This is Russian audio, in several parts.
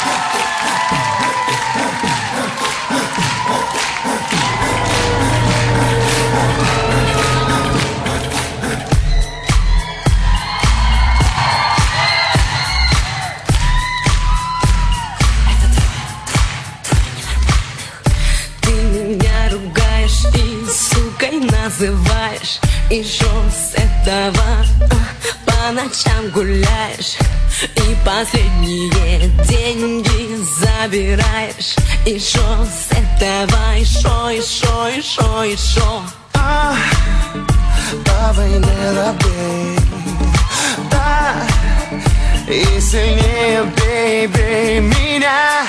Называешь, и шо с этого по ночам гуляешь, и последние деньги забираешь, и шо с этого, и шо, и шо, и шо, и шо. Давай не робей, да, и сильнее бей, бей меня.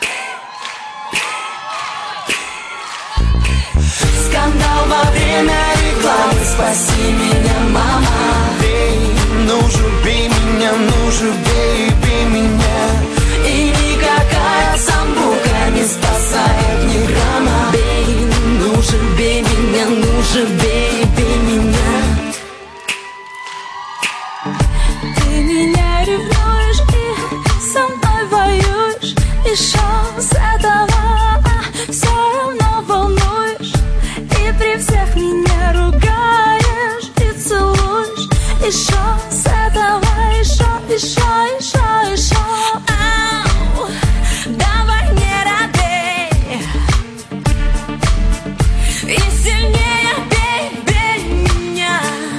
Скандал во время рекламы, спаси меня, мама. Бей, ну же бей меня, ну же бей, бей меня. И никакая самбука не спасает ни грамма. Бей, ну же бей меня, ну же бей, бей меня. Ты меня ревнуешь и со мной воюешь, и шо с этого, все равно волнуешь. И при всех меня ругаешь и целуешь. И шо с этого, и шо, и шо, и шо, и шо. Ау, давай не робей, и сильнее бей, бей меня.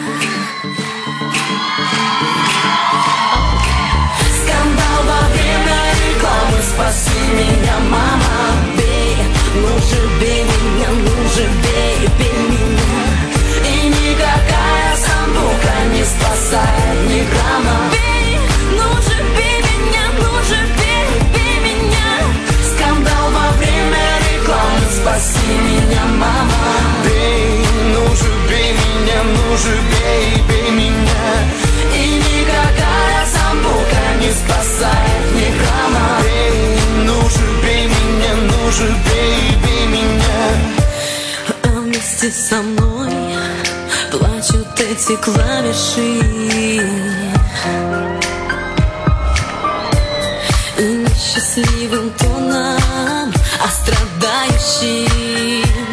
Скандал во время рекламы, спаси меня, мама. Бей, ну же бей меня, ну же бей, бей меня. И никакая самбука не спасает ни грамма. Бей, ну же бей меня, ну же бей, бей меня. Скандал во время рекламы, спаси меня, мама. Бей, ну же бей меня, ну же бей, бей меня. И никакая самбука не спасает ни грамма. Бей, ну же бей меня, ну же бей, бей меня. А вместе со мной плачут эти клавиши, и несчастливым тоном, а страдающим